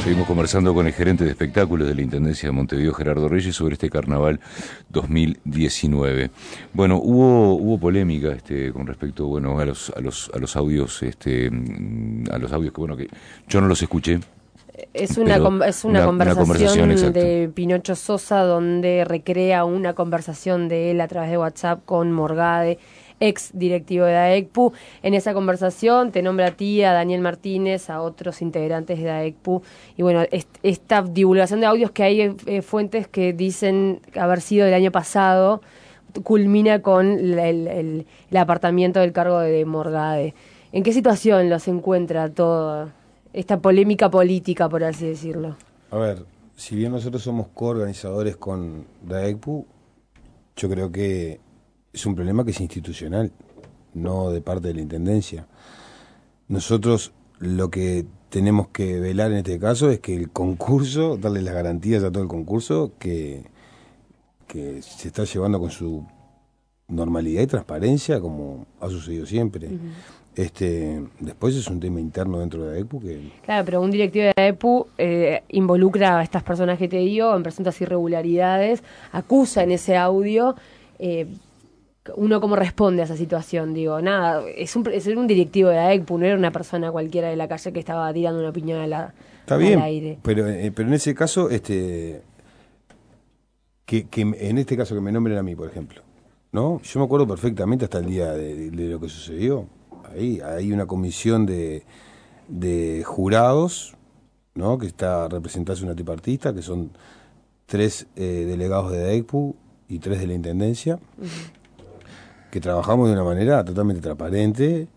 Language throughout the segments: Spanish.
Seguimos conversando con el gerente de espectáculos de la Intendencia de Montevideo, Gerardo Reyes, sobre este Carnaval 2019. Bueno, hubo polémica con respecto, bueno, a los audios, a los audios que, bueno, que yo no los escuché. Es una conversación exacto, de Pinocho Sosa donde recrea una conversación de él a través de WhatsApp con Morgade, ex directivo de AECPU. En esa conversación te nombra a ti, a Daniel Martínez, a otros integrantes de AECPU. Y bueno, esta divulgación de audios que hay fuentes que dicen haber sido del año pasado, culmina con el apartamiento del cargo de Morgade. ¿En qué situación los encuentra todo esta polémica política, por así decirlo? A ver, si bien nosotros somos coorganizadores con DAECPU, yo creo que es un problema que es institucional, no de parte de la Intendencia. Nosotros lo que tenemos que velar en este caso es que el concurso, darle las garantías a todo el concurso, que se está llevando con su normalidad y transparencia, como ha sucedido siempre. Después es un tema interno dentro de AECPU que... Claro, pero un directivo de AECPU involucra a estas personas que te digo en presuntas irregularidades, acusa en ese audio. ¿Uno cómo responde a esa situación? Digo, nada, es un directivo de AECPU, no era una persona cualquiera de la calle que estaba tirando una opinión Está bien, al aire. pero en ese caso, que en este caso que me nombren a mí, por ejemplo, ¿no? Yo me acuerdo perfectamente hasta el día de lo que sucedió. Ahí hay una comisión de jurados, ¿no? Que está representada una tripartita, que son 3 delegados de AECPU y 3 de la Intendencia, que trabajamos de una manera totalmente transparente.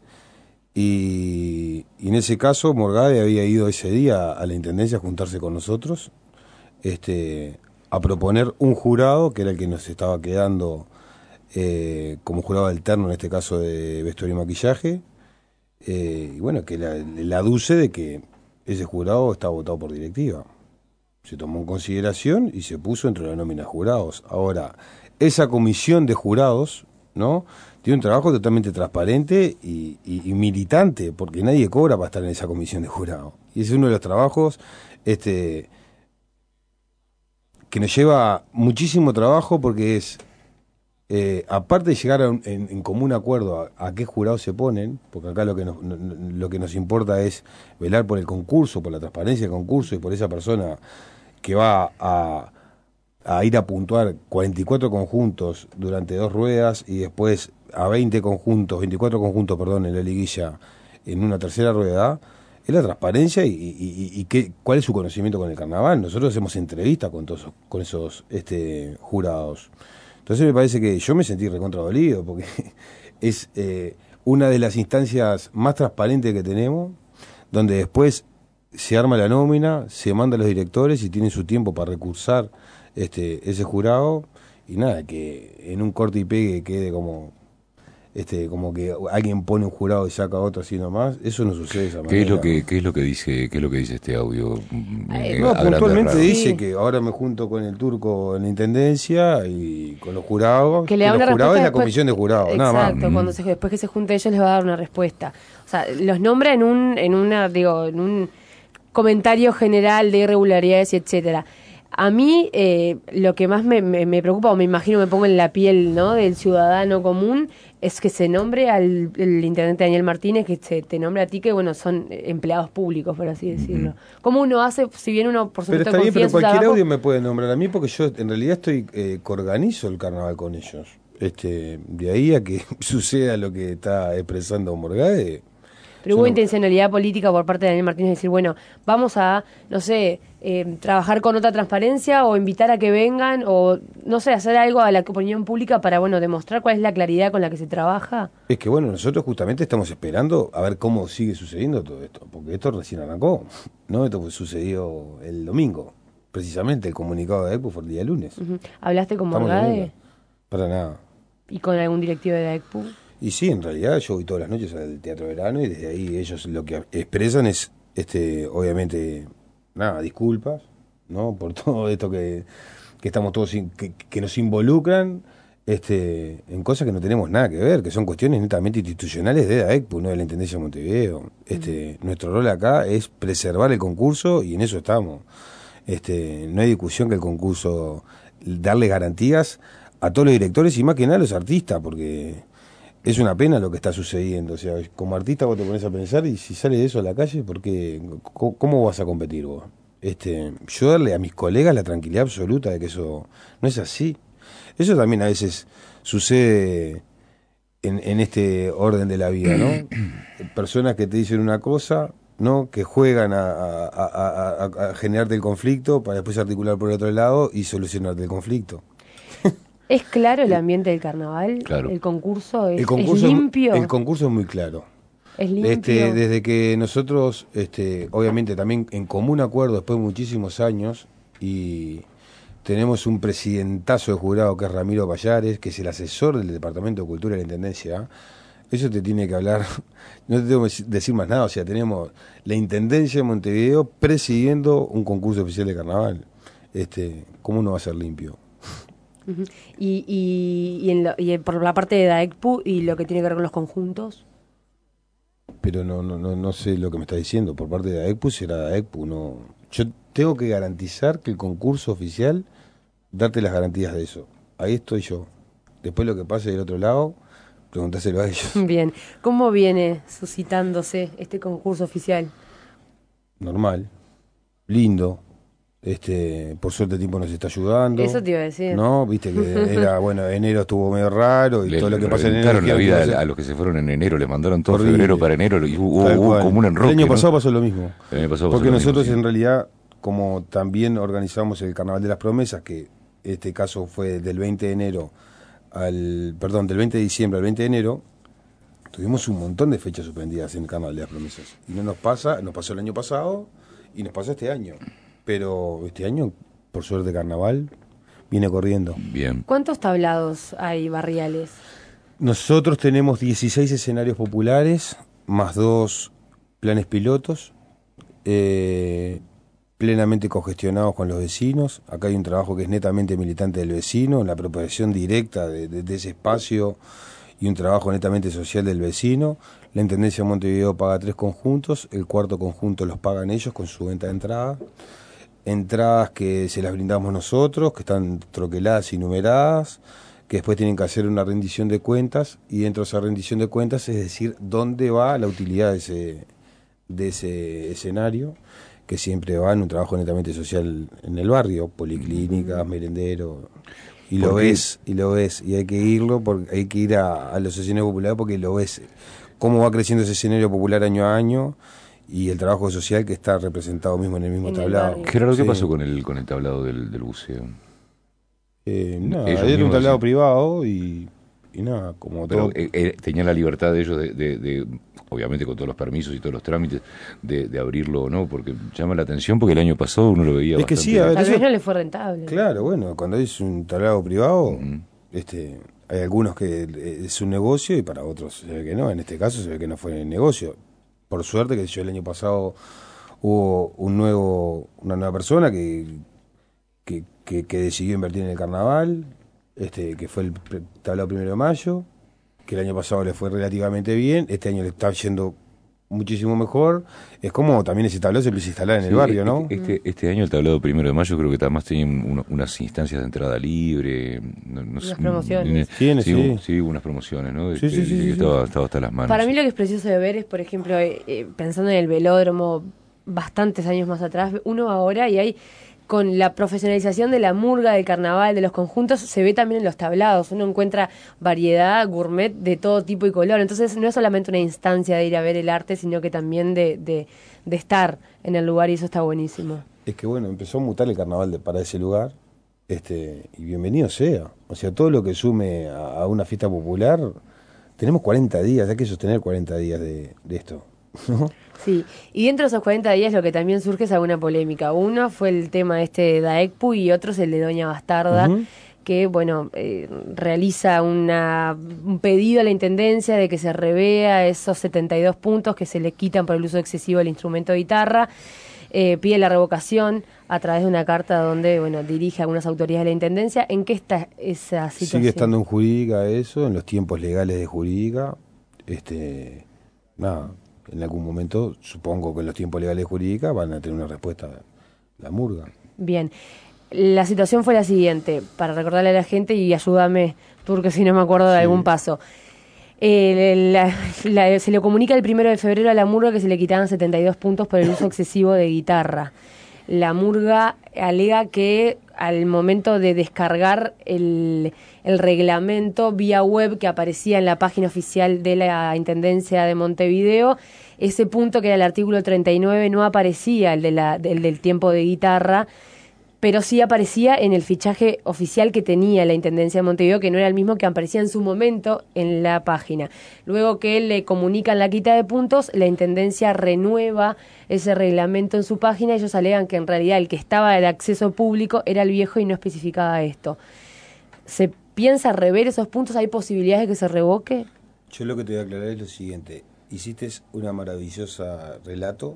Y en ese caso Morgade había ido ese día a la Intendencia a juntarse con nosotros, a proponer un jurado que era el que nos estaba quedando como jurado alterno, en este caso de vestuario y maquillaje, y bueno, que la aduce de que ese jurado está votado por directiva. Se tomó en consideración y se puso entre la nómina de jurados. Ahora, esa comisión de jurados, ¿no?, tiene un trabajo totalmente transparente y militante, porque nadie cobra para estar en esa comisión de jurados. Y ese es uno de los trabajos que nos lleva muchísimo trabajo, porque es, aparte de llegar en común acuerdo a qué jurados se ponen, porque acá lo que nos importa es velar por el concurso, por la transparencia del concurso y por esa persona que va a ir a puntuar 44 conjuntos durante 2 ruedas y después a 24 conjuntos, perdón, en la liguilla en una tercera rueda. Es la transparencia y cuál es su conocimiento con el carnaval. Nosotros hacemos entrevistas con esos jurados. Entonces me parece que yo me sentí recontradolido, porque es una de las instancias más transparentes que tenemos, donde después se arma la nómina, se manda a los directores y tienen su tiempo para recursar ese jurado, y nada, que en un corte y pegue quede como que alguien pone un jurado y saca otro así nomás. Eso no sucede de esa manera. ¿Qué es lo que dice este audio? No, puntualmente dice que ahora me junto con el turco en la Intendencia y con los jurados, que le da los una jurados es la después, comisión de jurados, exacto, nada más. Cuando después que se junte ellos les va a dar una respuesta. O sea, los nombra en un comentario general de irregularidades y etcétera. A mí lo que más me preocupa, o me imagino, me pongo en la piel, ¿no?, del ciudadano común, es que se nombre el intendente Daniel Martínez, que te nombre a ti, que bueno, son empleados públicos, por así decirlo. ¿Cómo uno hace, si bien uno por supuesto Pero está bien, pero cualquier trabajo, audio me puede nombrar a mí, porque yo en realidad estoy coorganizo el carnaval con ellos. De ahí a que suceda lo que está expresando Morgade. pero hubo intencionalidad política por parte de Daniel Martínez de decir, bueno, vamos a, no sé, trabajar con otra transparencia o invitar a que vengan o, no sé, hacer algo a la opinión pública para, bueno, demostrar cuál es la claridad con la que se trabaja? Es que, bueno, nosotros justamente estamos esperando a ver cómo sigue sucediendo todo esto, porque esto recién arrancó, ¿no? Esto sucedió el domingo, precisamente el comunicado de AECPU fue el día lunes. ¿Hablaste con Estamos Morgade? Para nada. ¿Y con algún directivo de AECPU? Y sí, en realidad yo voy todas las noches al Teatro Verano y desde ahí ellos lo que expresan es, obviamente, nada, disculpas, ¿no?, por todo esto que estamos todos, que nos involucran en cosas que no tenemos nada que ver, que son cuestiones netamente institucionales de la ECPU, no de la Intendencia de Montevideo. Nuestro rol acá es preservar el concurso y en eso estamos. No hay discusión que el concurso, darle garantías a todos los directores y más que nada a los artistas, porque es una pena lo que está sucediendo. O sea, como artista vos te pones a pensar y si sale de eso a la calle, ¿cómo vas a competir vos? Yo darle a mis colegas la tranquilidad absoluta de que eso no es así. Eso también a veces sucede en este orden de la vida, ¿no? Personas que te dicen una cosa, ¿no? Que juegan a generarte el conflicto para después articular por el otro lado y solucionarte el conflicto. ¿Es claro el ambiente del carnaval? Claro. ¿El concurso es concurso limpio? El concurso es muy claro. ¿Es limpio? Desde que nosotros, obviamente también en común acuerdo después de muchísimos años, y tenemos un presidentazo de jurado que es Ramiro Payares, que es el asesor del Departamento de Cultura de la Intendencia. Eso te tiene que hablar, no te tengo que decir más nada. O sea, tenemos la Intendencia de Montevideo presidiendo un concurso oficial de carnaval. ¿Cómo no va a ser limpio? Uh-huh. Y por la parte de DAECPU y lo que tiene que ver con los conjuntos. Pero no sé lo que me está diciendo. Por parte de DAECPU será DAECPU. No. Yo tengo que garantizar que el concurso oficial, darte las garantías de eso. Ahí estoy yo. Después lo que pase del otro lado, preguntáselo a ellos. Bien. ¿Cómo viene suscitándose este concurso oficial? Normal. Lindo. Por suerte el tiempo nos está ayudando. Eso te iba a decir. No, viste que era, bueno, enero estuvo medio raro y todo lo que pasa en enero. La vida a los que se fueron en enero, les mandaron todo febrero para enero y hubo como un enroque. El año pasado pasó lo mismo. El año pasado porque pasó nosotros lo mismo, en realidad, como también organizamos el Carnaval de las Promesas, que este caso fue del 20 de enero del 20 de diciembre al 20 de enero, tuvimos un montón de fechas suspendidas en el Carnaval de las Promesas. Y nos pasó el año pasado y nos pasó este año. Pero este año, por suerte, carnaval viene corriendo. Bien. ¿Cuántos tablados hay barriales? Nosotros tenemos 16 escenarios populares, más 2 planes pilotos, plenamente congestionados con los vecinos. Acá hay un trabajo que es netamente militante del vecino, en la apropiación directa de ese espacio y un trabajo netamente social del vecino. La Intendencia de Montevideo paga 3 conjuntos, el cuarto conjunto los pagan ellos con su venta de entrada. Entradas que se las brindamos nosotros, que están troqueladas y numeradas, que después tienen que hacer una rendición de cuentas, y dentro de esa rendición de cuentas es decir dónde va la utilidad de ese escenario, que siempre va en un trabajo netamente social en el barrio, policlínicas, merendero, y lo ves, y hay que ir a los escenarios populares porque lo ves, cómo va creciendo ese escenario popular año a año, y el trabajo social que está representado mismo en el mismo tablado. Gerardo, ¿qué pasó con el tablado del buceo? Nada, era un tablado privado y nada, como pero todo. Tenían la libertad de ellos de, obviamente con todos los permisos y todos los trámites, de abrirlo o no, porque llama la atención porque el año pasado uno lo veía bastante. Que sí, a ver, tal vez no le fue rentable. Claro, bueno, cuando es un tablado privado, hay algunos que es un negocio y para otros se ve que no. En este caso se ve que no fue negocio. Por suerte que el año pasado hubo una nueva persona que decidió invertir en el carnaval, que fue el tablado 1 de mayo, que el año pasado le fue relativamente bien, este año le está yendo muchísimo mejor. Es como también ese tablado se empieza a instalar en el barrio, ¿no? Este año el tablado 1 de mayo creo que además tenía unas instancias de entrada libre. Unas promociones. Sí, unas promociones, ¿no? Sí. Estaba hasta las manos. Para mí lo que es precioso de ver es, por ejemplo, pensando en el velódromo, bastantes años más atrás, uno ahora y hay... Con la profesionalización de la murga, del carnaval, de los conjuntos, se ve también en los tablados. Uno encuentra variedad gourmet de todo tipo y color. Entonces no es solamente una instancia de ir a ver el arte, sino que también de estar en el lugar, y eso está buenísimo. Es que bueno, empezó a mutar el carnaval para ese lugar, y bienvenido sea. O sea, todo lo que sume a una fiesta popular, tenemos 40 días, hay que sostener 40 días de esto, ¿no? Sí, y dentro de esos 40 días lo que también surge es alguna polémica. Uno fue el tema de DAECPU y otro es el de Doña Bastarda, que bueno, realiza un pedido a la Intendencia de que se revea esos 72 puntos que se le quitan por el uso excesivo del instrumento de guitarra. pide la revocación a través de una carta donde, bueno, dirige a algunas autoridades de la Intendencia. ¿En qué está esa situación? Sigue estando en jurídica eso, en los tiempos legales de jurídica. Nada, en algún momento, supongo que en los tiempos legales de jurídica van a tener una respuesta la murga. Bien. La situación fue la siguiente, para recordarle a la gente, y ayúdame, porque si no me acuerdo de algún paso. Se le comunica el 1 de febrero a la murga que se le quitaban 72 puntos por el uso excesivo de guitarra. La murga alega que al momento de descargar el reglamento vía web que aparecía en la página oficial de la Intendencia de Montevideo, ese punto que era el artículo 39 no aparecía, el del tiempo de guitarra, pero sí aparecía en el fichaje oficial que tenía la Intendencia de Montevideo, que no era el mismo que aparecía en su momento en la página. Luego que le comunican la quita de puntos, la Intendencia renueva ese reglamento en su página. Ellos alegan que en realidad el que estaba de acceso público era el viejo y no especificaba esto. ¿Se piensa rever esos puntos? ¿Hay posibilidades de que se revoque? Yo lo que te voy a aclarar es lo siguiente. Hiciste una maravillosa relato,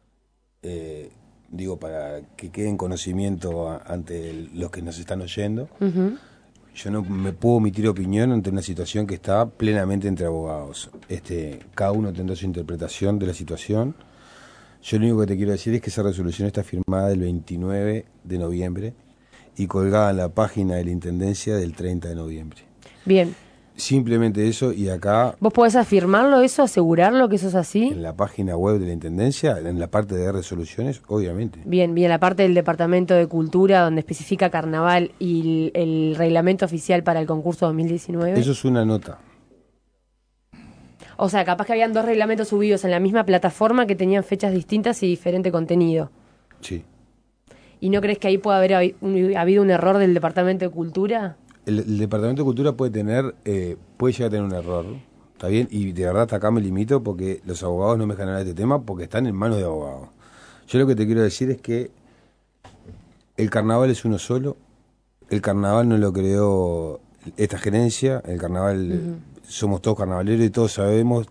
digo, para que quede en conocimiento ante los que nos están oyendo. Uh-huh. Yo no me puedo emitir opinión ante una situación que está plenamente entre abogados. Cada uno tendrá su interpretación de la situación. Yo lo único que te quiero decir es que esa resolución está firmada el 29 de noviembre y colgada en la página de la Intendencia del 30 de noviembre. Bien. Simplemente eso, y acá... ¿Vos podés afirmarlo eso, asegurarlo que eso es así? En la página web de la Intendencia, en la parte de resoluciones, obviamente. Bien, la parte del Departamento de Cultura, donde especifica Carnaval y el reglamento oficial para el concurso 2019. Eso es una nota. O sea, capaz que habían dos reglamentos subidos en la misma plataforma que tenían fechas distintas y diferente contenido. Sí. ¿Y no crees que ahí puede haber habido un error del Departamento de Cultura? El Departamento de Cultura puede llegar a tener un error, ¿está bien? Y de verdad hasta acá me limito porque los abogados no me dejan hablar de este tema porque están en manos de abogados. Yo lo que te quiero decir es que el carnaval es uno solo, el carnaval no lo creó esta gerencia, el carnaval somos todos carnavaleros y todos sabemos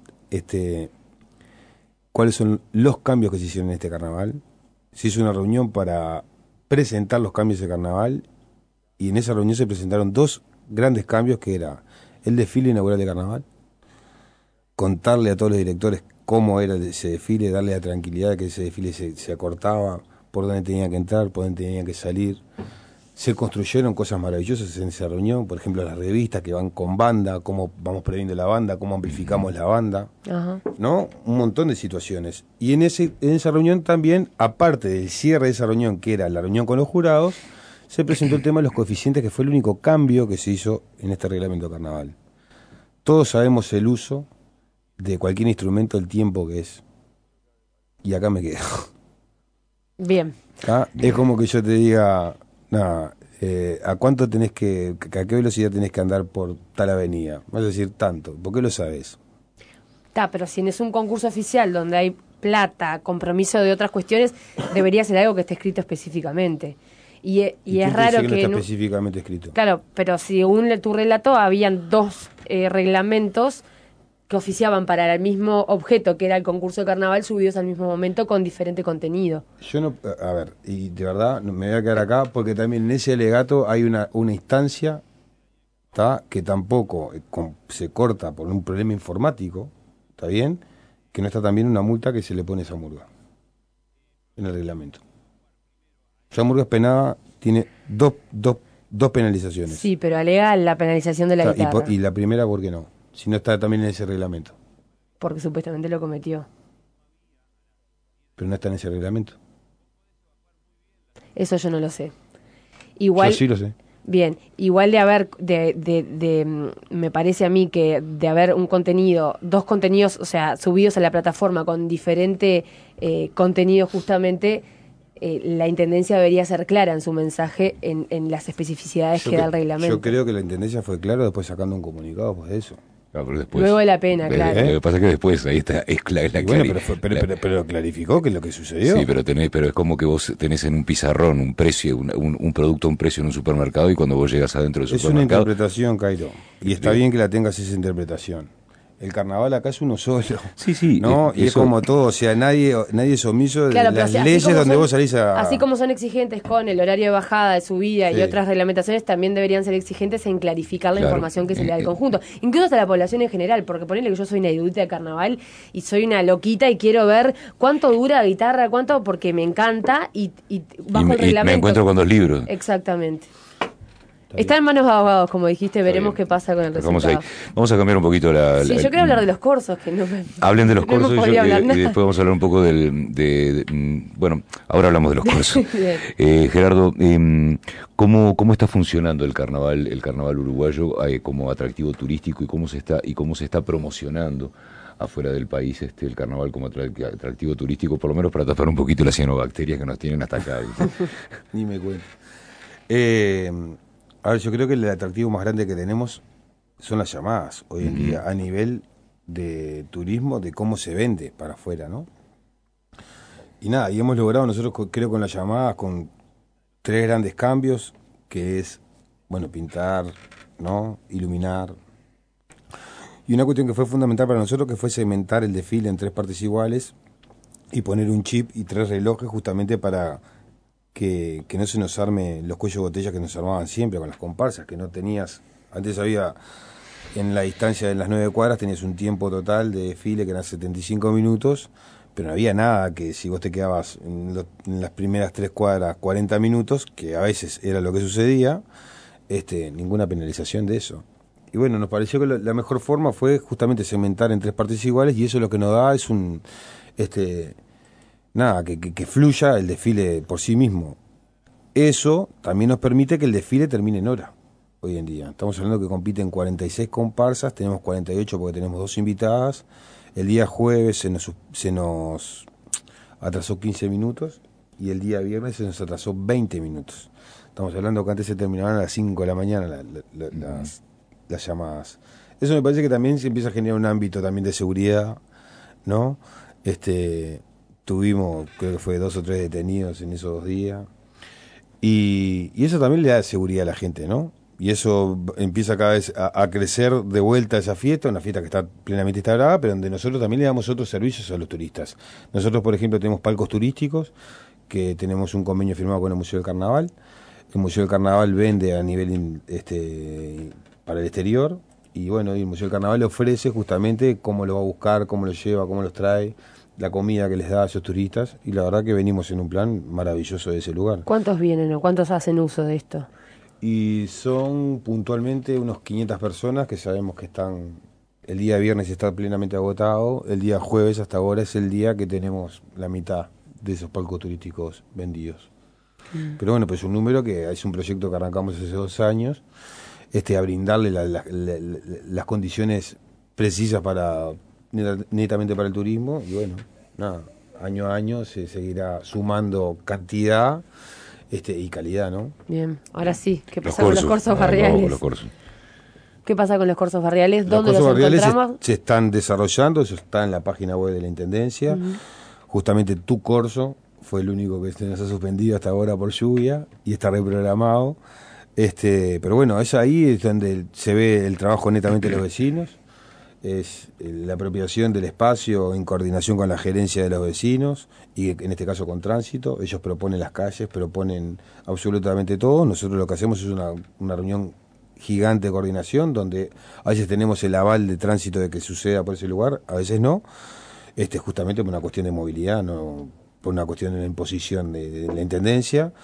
cuáles son los cambios que se hicieron en este carnaval. Se hizo una reunión para presentar los cambios de carnaval. Y en esa reunión se presentaron dos grandes cambios, que era el desfile inaugural de carnaval, contarle a todos los directores cómo era ese desfile, darle la tranquilidad de que ese desfile se acortaba, por dónde tenía que entrar, por dónde tenía que salir. Se construyeron cosas maravillosas en esa reunión, por ejemplo las revistas que van con banda, cómo vamos previendo la banda, cómo amplificamos la banda, ¿no? Un montón de situaciones. Y en esa reunión también, aparte del cierre de esa reunión, que era la reunión con los jurados, se presentó el tema de los coeficientes, que fue el único cambio que se hizo en este reglamento de carnaval. Todos sabemos el uso de cualquier instrumento, el tiempo que es. Y acá me quedo. Bien. Es como que yo te diga, nada, ¿a cuánto tenés a qué velocidad tenés que andar por tal avenida? Vas a decir tanto. ¿Por qué lo sabés? Pero si es un concurso oficial donde hay plata, compromiso de otras cuestiones, debería ser algo que esté escrito específicamente. Y es raro que... no está específicamente escrito. Claro, pero según tu relato, habían dos reglamentos que oficiaban para el mismo objeto, que era el concurso de carnaval, subidos al mismo momento con diferente contenido. Yo no... A ver, y de verdad me voy a quedar acá, porque también en ese alegato hay una instancia que tampoco se corta por un problema informático, ¿está bien? Que no está también una multa que se le pone a esa murga en el reglamento. Esa murga es penada, tiene dos penalizaciones. Sí, pero alega la penalización de la guitarra. Y la primera, ¿por qué no? Si no está también en ese reglamento. Porque supuestamente lo cometió. Pero no está en ese reglamento. Eso yo no lo sé. Igual, yo sí lo sé. Bien, igual de haber, me parece a mí que de haber un contenido, dos contenidos, o sea, subidos a la plataforma con diferente contenido justamente... la Intendencia debería ser clara en su mensaje en las especificidades que da el reglamento. Yo creo que la Intendencia fue clara después sacando un comunicado pues de eso. Claro, pero después, luego de la pena, claro. Lo que pasa es que después ahí está, es bueno, pero clarificó que es lo que sucedió. Sí, pero es como que vos tenés en un pizarrón un precio, un producto a un precio en un supermercado, y cuando vos llegas adentro del supermercado... Es una interpretación, Cairo, y está bien que la tengas esa interpretación. El carnaval acá es uno solo. Sí, sí. ¿No? Y es como todo, o sea, nadie es omiso de las leyes donde vos salís a... Así como son exigentes con el horario de bajada, de subida y Sí. otras reglamentaciones, también deberían ser exigentes en clarificar la información que se le da al conjunto. Incluso hasta la población en general, porque ponele que yo soy una erudita de carnaval y soy una loquita y quiero ver cuánto dura la guitarra, cuánto, porque me encanta y bajo el reglamento. Me encuentro con 2 libros. Exactamente. Está en manos de abogados, como dijiste, veremos qué pasa con el resultado. Vamos a cambiar un poquito Sí, yo quiero hablar de los corsos, que no me... Hablen de los no corsos podía hablar y nada. después vamos a hablar un poco bueno, ahora hablamos de los corsos. Gerardo, ¿cómo está funcionando el carnaval uruguayo como atractivo turístico y cómo se está promocionando afuera del país el carnaval como atractivo turístico, por lo menos para tapar un poquito las cianobacterias que nos tienen hasta acá? Ni me cuento. A ver, yo creo que el atractivo más grande que tenemos son las llamadas hoy en día a nivel de turismo, de cómo se vende para afuera, ¿no? Y nada, y hemos logrado nosotros, creo, con las llamadas, con 3 grandes cambios, que es, bueno, pintar, ¿no? Iluminar. Y una cuestión que fue fundamental para nosotros, que fue segmentar el desfile en 3 partes iguales y poner un chip y 3 relojes justamente para que no se nos arme los cuellos de botella que nos armaban siempre con las comparsas, que no tenías, antes había, en la distancia de las 9 cuadras tenías un tiempo total de desfile que eran 75 minutos, pero no había nada que si vos te quedabas en las primeras 3 cuadras 40 minutos, que a veces era lo que sucedía, ninguna penalización de eso. Y bueno, nos pareció que la mejor forma fue justamente segmentar en 3 partes iguales, y eso lo que nos da es que fluya el desfile por sí mismo. Eso también nos permite que el desfile termine en hora, hoy en día. Estamos hablando que compiten 46 comparsas, tenemos 48 porque tenemos 2 invitadas. El día jueves se nos atrasó 15 minutos y el día viernes se nos atrasó 20 minutos. Estamos hablando que antes se terminaban a las 5 de la mañana las llamadas. Eso me parece que también se empieza a generar un ámbito también de seguridad, ¿no? Tuvimos, creo que fue 2 o 3 detenidos en esos 2 días. Y eso también le da seguridad a la gente, ¿no? Y eso empieza cada vez a crecer de vuelta esa fiesta, una fiesta que está plenamente instaurada, pero donde nosotros también le damos otros servicios a los turistas. Nosotros, por ejemplo, tenemos palcos turísticos, que tenemos un convenio firmado con el Museo del Carnaval. El Museo del Carnaval vende a nivel para el exterior, y bueno, y el Museo del Carnaval le ofrece justamente cómo lo va a buscar, cómo lo lleva, cómo los trae, la comida que les da a esos turistas, y la verdad que venimos en un plan maravilloso de ese lugar. ¿Cuántos vienen o cuántos hacen uso de esto? Y son puntualmente unos 500 personas que sabemos que están, el día viernes está plenamente agotado, el día jueves hasta ahora es el día que tenemos la mitad de esos palcos turísticos vendidos. Pero bueno, pues un número que es un proyecto que arrancamos hace 2 años, a brindarle las condiciones precisas netamente para el turismo, y bueno, nada, año a año se seguirá sumando cantidad y calidad, ¿no? Bien, ahora sí, ¿qué pasa con los corsos barriales? ¿Qué pasa con los corsos barriales? ¿Dónde los encontramos? Se están desarrollando, eso está en la página web de la Intendencia. Justamente Tu Corso fue el único que se nos ha suspendido hasta ahora por lluvia y está reprogramado. Pero bueno, ahí es donde se ve el trabajo netamente de los vecinos. Es la apropiación del espacio en coordinación con la gerencia de los vecinos y en este caso con tránsito. Ellos proponen las calles, proponen absolutamente todo. Nosotros lo que hacemos es una reunión gigante de coordinación donde a veces tenemos el aval de tránsito de que suceda por ese lugar, a veces no, justamente por una cuestión de movilidad, no por una cuestión de la imposición de la Intendencia.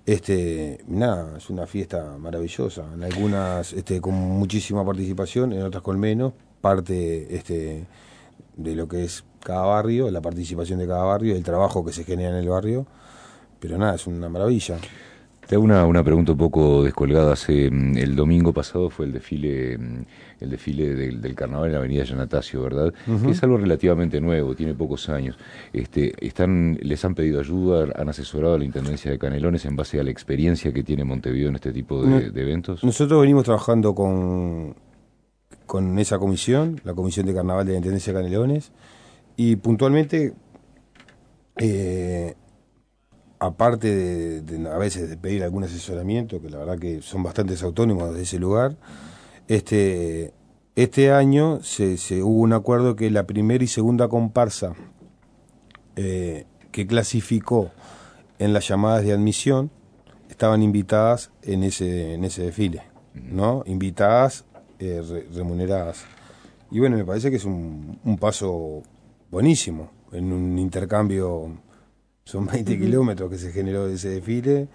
Nada, es una fiesta maravillosa, en algunas con muchísima participación, en otras con menos, parte de lo que es cada barrio, la participación de cada barrio, el trabajo que se genera en el barrio, pero nada, es una maravilla. Te hago una pregunta un poco descolgada. El domingo pasado fue el desfile del carnaval en la avenida Yanatacio, ¿verdad? Que es algo relativamente nuevo, tiene pocos años. ¿Les han pedido ayuda, han asesorado a la Intendencia de Canelones en base a la experiencia que tiene Montevideo en este tipo de eventos? Nosotros venimos trabajando con esa comisión, la Comisión de Carnaval de la Intendencia de Canelones, y puntualmente, aparte de a veces de pedir algún asesoramiento, que la verdad que son bastante autónomos de ese lugar, Este año se hubo un acuerdo que la primera y segunda comparsa que clasificó en las llamadas de admisión estaban invitadas en ese desfile, ¿no? Invitadas, remuneradas. Y bueno, me parece que es un paso buenísimo en un intercambio. Son 20 kilómetros que se generó ese desfile.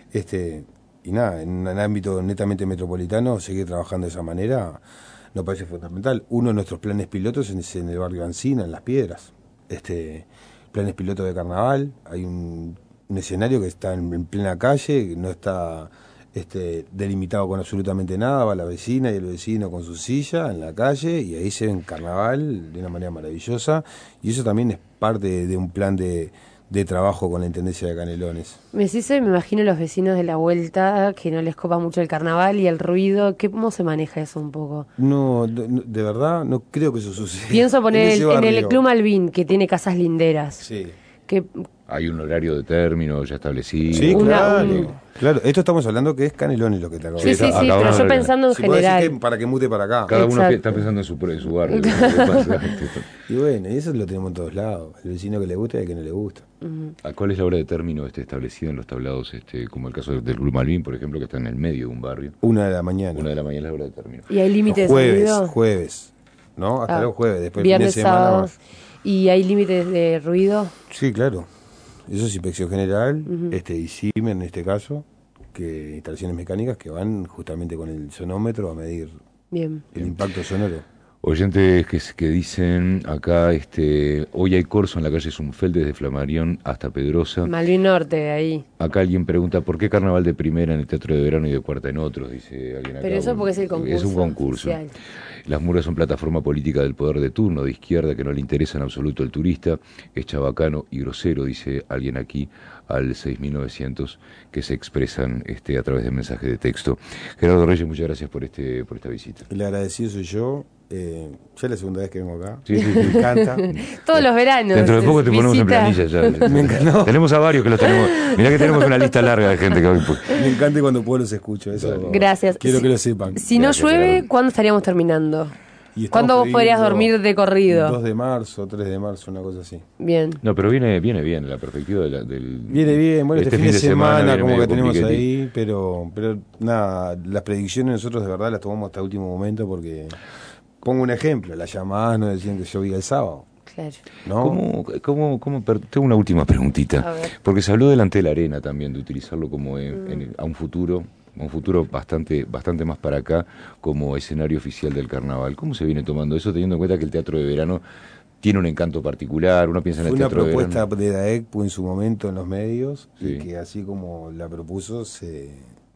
Y nada, en un ámbito netamente metropolitano, seguir trabajando de esa manera nos parece fundamental. Uno de nuestros planes pilotos es en el barrio Ancina, en Las Piedras. Planes pilotos de carnaval. Hay un escenario que está en plena calle, que no está delimitado con absolutamente nada. Va la vecina y el vecino con su silla en la calle y ahí se ven carnaval de una manera maravillosa. Y eso también es parte de un plan de trabajo con la Intendencia de Canelones. Me imagino los vecinos de la vuelta que no les copa mucho el carnaval y el ruido. ¿Cómo se maneja eso un poco? No, de verdad, no creo que eso suceda. Pienso poner en el Club Malvin, que tiene casas linderas. Sí. Que hay un horario de término ya establecido. Sí, claro. Esto estamos hablando que es Canelones lo que te acabo de decir. Sí, pero yo pensando en general. Para que mute para acá. Cada uno está pensando en su barrio. Y bueno, y eso lo tenemos en todos lados. El vecino que le gusta y el que no le gusta. ¿A cuál es la hora de término establecida en los tablados, como el caso del Club Malvin, por ejemplo, que está en el medio de un barrio? 1 de la mañana. 1 de la mañana es la hora de término. ¿Y hay límites de ruido? Jueves, ¿no? Hasta los jueves, después viernes, fin de semana sábado. más. ¿Y hay límites de ruido? Sí, claro. Eso es Inspección General, y CIME en este caso, que instalaciones mecánicas que van justamente con el sonómetro a medir el impacto sonoro. Oyentes que dicen acá, hoy hay corso en la calle Zumfeld desde Flamarión hasta Pedrosa. Malvin Norte, ahí. Acá alguien pregunta, ¿por qué carnaval de primera en el Teatro de Verano y de cuarta en otros? Dice alguien acá. Pero eso porque es el concurso. Es un concurso. Oficial. Las murgas son plataforma política del poder de turno, de izquierda, que no le interesa en absoluto el turista. Es chabacano y grosero, dice alguien aquí, al 6900, que se expresan a través de mensajes de texto. Gerardo Reyes, muchas gracias por esta visita. El agradecido soy yo. Ya es la segunda vez que vengo acá. Sí. Me encanta. Todos los veranos. Dentro de poco te ponemos en planilla ya. Me encantó. Tenemos a varios que los tenemos. Mirá que tenemos una lista larga de gente que hoy. Me encanta y cuando puedo los escucho. Eso. Gracias. Quiero que lo sepan. Si no llueve, Gerardo. ¿cuándo estaríamos terminando? ¿Cuándo vos podrías dormir de corrido? 2 de marzo, 3 de marzo, una cosa así. Bien. No, pero viene bien la perspectiva del. Viene bien, bueno, este fin de semana como que tenemos compliquete. ahí, pero nada, las predicciones nosotros de verdad las tomamos hasta el último momento porque, pongo un ejemplo, las llamadas nos decían que llovía el sábado. Claro. ¿No? Tengo una última preguntita, A ver. porque se habló delante de la arena también, de utilizarlo como a un futuro bastante más para acá, como escenario oficial del carnaval. ¿Cómo se viene tomando eso, teniendo en cuenta que el Teatro de Verano tiene un encanto particular? Uno piensa en el Teatro de Verano. Fue una propuesta de DAECPU en su momento en los medios, Sí. y que así como la propuso se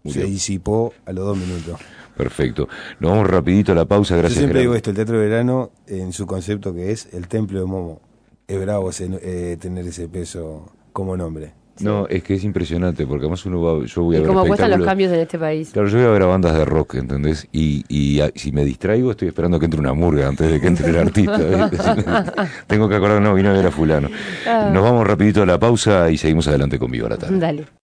disipó a los 2 minutos. Perfecto. Nos vamos rapidito a la pausa, gracias. Yo siempre Gerardo. digo esto, el Teatro de Verano, en su concepto que es el templo de Momo, es bravo tener ese peso como nombre. No, es que es impresionante, porque además yo voy a Y ver como cuestan los espectáculos. cambios en este país. Claro, yo voy a ver a bandas de rock, ¿entendés? Y si me distraigo, estoy esperando que entre una murga antes de que entre el artista. Tengo que acordar, no, vine a ver a fulano. Nos vamos rapidito a la pausa y seguimos adelante con Viva la Tarde. Dale.